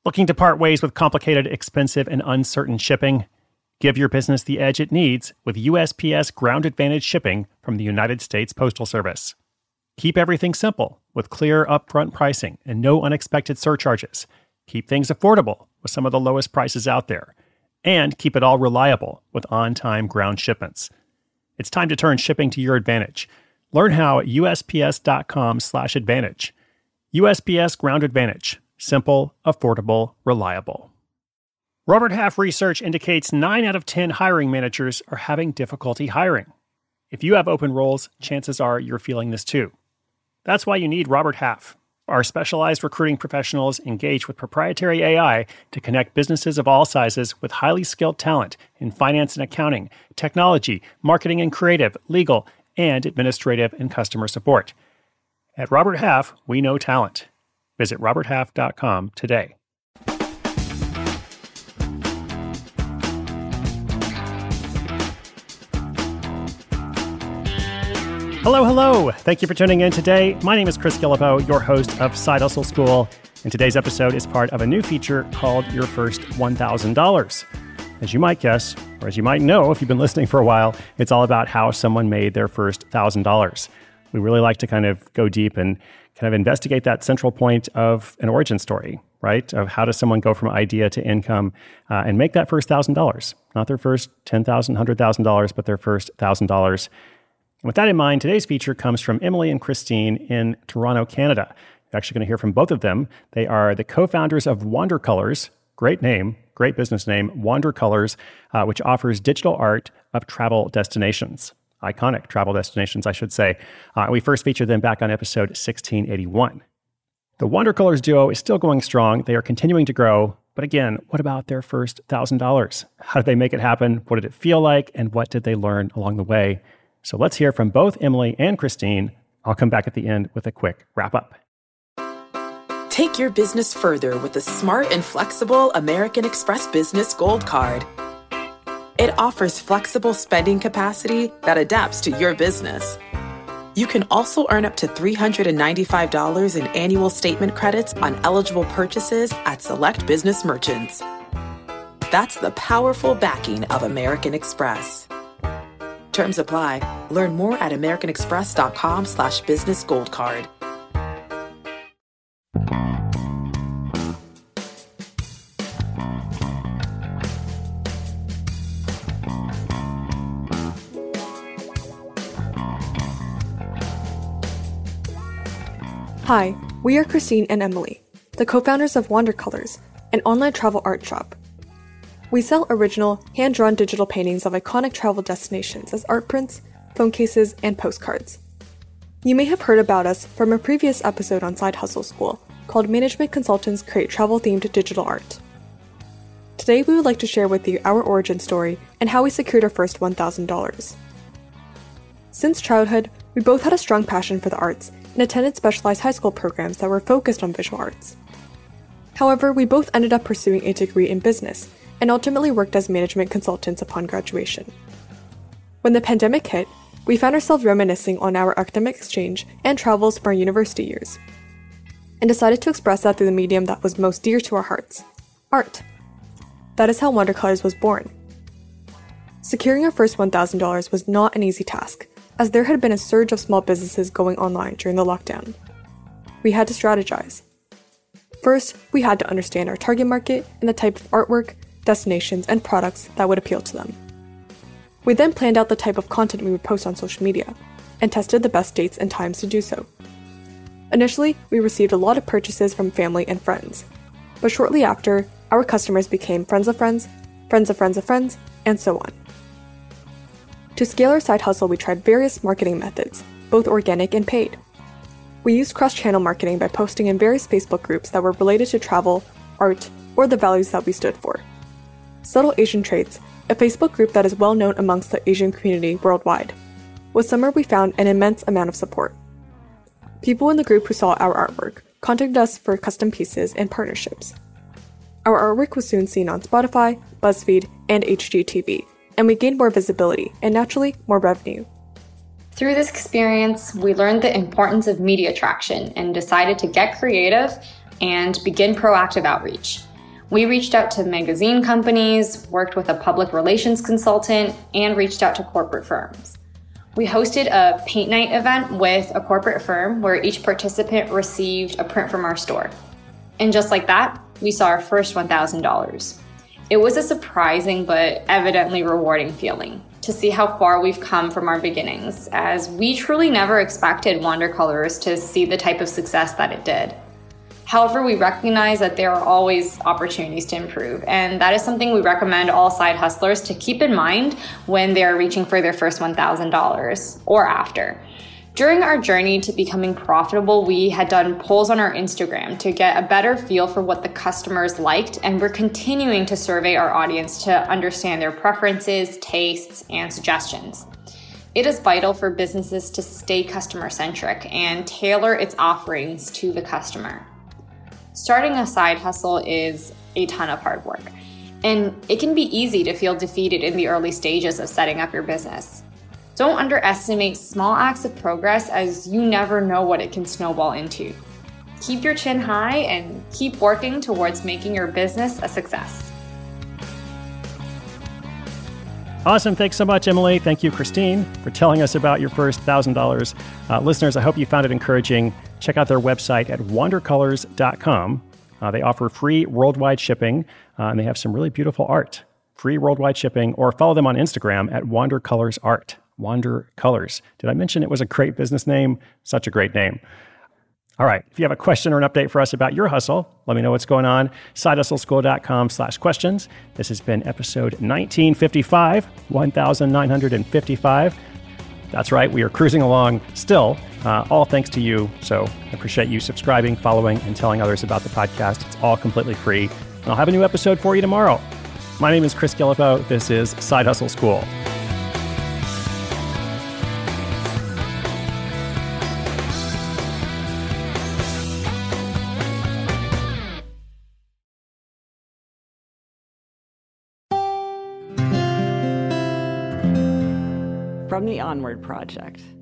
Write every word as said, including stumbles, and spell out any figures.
Looking to part ways with complicated, expensive, and uncertain shipping? Give your business the edge it needs with U S P S Ground Advantage shipping from the United States Postal Service. Keep everything simple with clear upfront pricing and no unexpected surcharges. Keep things affordable with some of the lowest prices out there. And keep it all reliable with on-time ground shipments. It's time to turn shipping to your advantage. Learn how at USPS.com slash advantage. U S P S Ground Advantage. Simple, affordable, reliable. Robert Half research indicates nine out of ten hiring managers are having difficulty hiring. If you have open roles, chances are you're feeling this too. That's why you need Robert Half. Our specialized recruiting professionals engage with proprietary A I to connect businesses of all sizes with highly skilled talent in finance and accounting, technology, marketing and creative, legal, and administrative and customer support. At Robert Half, we know talent. Visit robert half dot com today. Hello, hello. Thank you for tuning in today. My name is Chris Guillebeau, your host of Side Hustle School, and today's episode is part of a new feature called Your First one thousand dollars. As you might guess, or as you might know if you've been listening for a while, it's all about how someone made their first one thousand dollars. We really like to kind of go deep and kind of investigate that central point of an origin story, right? Of how does someone go from idea to income uh, and make that first one thousand dollars. Not their first ten thousand dollars, one hundred thousand dollars, but their first one thousand dollars. And with that in mind, today's feature comes from Emily and Christine in Toronto, Canada. You're actually going to hear from both of them. They are the co-founders of Wandercolors. Great name, great business name, Wandercolors, uh, which offers digital art of travel destinations. Iconic travel destinations, I should say. Uh, we first featured them back on episode sixteen eighty-one. The Wandercolors duo is still going strong. They are continuing to grow. But again, what about their first one thousand dollars? How did they make it happen? What did it feel like? And what did they learn along the way? So let's hear from both Emily and Christine. I'll come back at the end with a quick wrap up. Take your business further with the smart and flexible American Express Business Gold Card. It offers flexible spending capacity that adapts to your business. You can also earn up to three hundred ninety-five dollars in annual statement credits on eligible purchases at select business merchants. That's the powerful backing of American Express. Terms apply. Learn more at americanexpress.com slash business gold card. Hi, we are Christine and Emily, the co-founders of Wandercolors, an online travel art shop. We sell original, hand-drawn digital paintings of iconic travel destinations as art prints, phone cases, and postcards. You may have heard about us from a previous episode on Side Hustle School called Management Consultants Create Travel-Themed Digital Art. Today we would like to share with you our origin story and how we secured our first one thousand dollars. Since childhood, we both had a strong passion for the arts and attended specialized high school programs that were focused on visual arts. However, we both ended up pursuing a degree in business and ultimately worked as management consultants upon graduation. When the pandemic hit, we found ourselves reminiscing on our academic exchange and travels from our university years, and decided to express that through the medium that was most dear to our hearts, art. That is how Wandercolors was born. Securing our first one thousand dollars was not an easy task, as there had been a surge of small businesses going online during the lockdown. We had to strategize. First, we had to understand our target market and the type of artwork, destinations, and products that would appeal to them. We then planned out the type of content we would post on social media, and tested the best dates and times to do so. Initially, we received a lot of purchases from family and friends, but shortly after, our customers became friends of friends, friends of friends of friends, and so on. To scale our side hustle, we tried various marketing methods, both organic and paid. We used cross-channel marketing by posting in various Facebook groups that were related to travel, art, or the values that we stood for. Subtle Asian Traits, a Facebook group that is well known amongst the Asian community worldwide, was somewhere we found an immense amount of support. People in the group who saw our artwork contacted us for custom pieces and partnerships. Our artwork was soon seen on Spotify, BuzzFeed, and H G T V, and we gained more visibility and naturally more revenue. Through this experience, we learned the importance of media traction and decided to get creative and begin proactive outreach. We reached out to magazine companies, worked with a public relations consultant, and reached out to corporate firms. We hosted a paint night event with a corporate firm where each participant received a print from our store. And just like that, we saw our first one thousand dollars. It was a surprising but evidently rewarding feeling to see how far we've come from our beginnings, as we truly never expected Wandercolors to see the type of success that it did. However, we recognize that there are always opportunities to improve, and that is something we recommend all side hustlers to keep in mind when they're reaching for their first one thousand dollars or after. During our journey to becoming profitable, we had done polls on our Instagram to get a better feel for what the customers liked, and we're continuing to survey our audience to understand their preferences, tastes, and suggestions. It is vital for businesses to stay customer-centric and tailor its offerings to the customer. Starting a side hustle is a ton of hard work, and it can be easy to feel defeated in the early stages of setting up your business. Don't underestimate small acts of progress, as you never know what it can snowball into. Keep your chin high and keep working towards making your business a success. Awesome. Thanks so much, Emily. Thank you, Christine, for telling us about your first one thousand dollars. Uh, listeners, I hope you found it encouraging. Check out their website at wandercolors dot com. Uh, they offer free worldwide shipping, uh, and they have some really beautiful art. Free worldwide shipping, or follow them on Instagram at wandercolorsart. Wandercolors. Did I mention it was a great business name? Such a great name. All right. If you have a question or an update for us about your hustle, let me know what's going on. side hustle school dot com slash questions. This has been episode nineteen fifty-five, one thousand nine hundred fifty-five. That's right. We are cruising along still, uh, all thanks to you. So I appreciate you subscribing, following, and telling others about the podcast. It's all completely free. And I'll have a new episode for you tomorrow. My name is Chris Guillebeau. This is Side Hustle School. From the Onward Project.